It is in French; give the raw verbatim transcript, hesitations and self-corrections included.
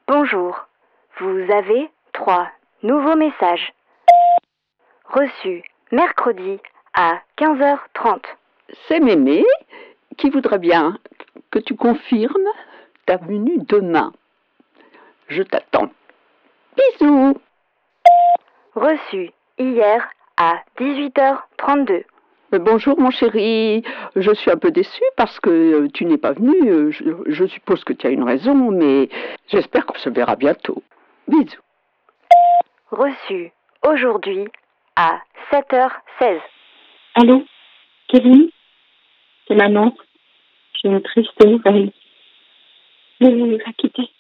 Bonjour, vous avez trois nouveaux messages. Reçu mercredi à quinze heures trente. C'est Mémé qui voudrait bien que tu confirmes ta venue demain. Je t'attends. Bisous. Reçu hier à dix-huit heures trente-deux. Euh, Bonjour mon chéri, je suis un peu déçue parce que euh, tu n'es pas venu. Euh, Je, je suppose que tu as une raison, mais j'espère qu'on se verra bientôt. Bisous. Reçu aujourd'hui à sept heures seize. Allô, Kevin? C'est maman. J'ai une triste nouvelle. Je nous a quittés.